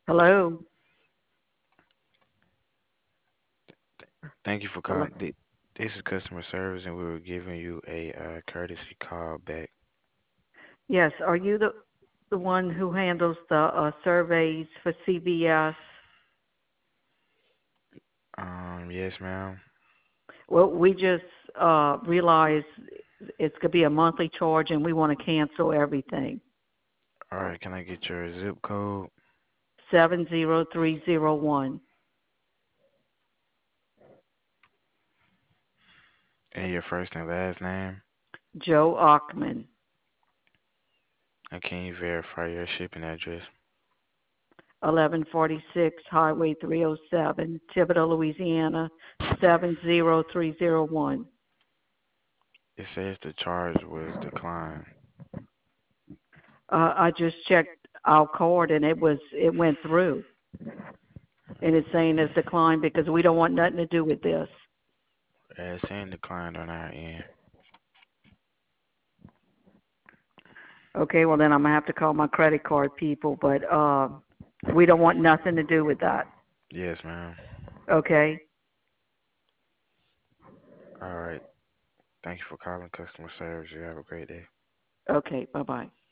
Hello? Thank you for Hello? calling. This is customer service, and we were giving you a courtesy call back. Yes, are you the one who handles the surveys for CVS? Yes, ma'am. Well, we just realized it's going to be a monthly charge and we want to cancel everything. All right, can I get your zip code 70301. and your first and last name? Joe Ockman, And can you verify your shipping address? 1146 Highway 307, Thibodaux, Louisiana, 70301. It says the charge was declined. I just checked our card and it went through. And it's saying it's declined because we don't want nothing to do with this. It's saying declined on our end. Okay, well then I'm gonna have to call my credit card people, but we don't want nothing to do with that. Yes, ma'am. Okay? All right. Thank you for calling customer service. You have a great day. Okay, bye bye.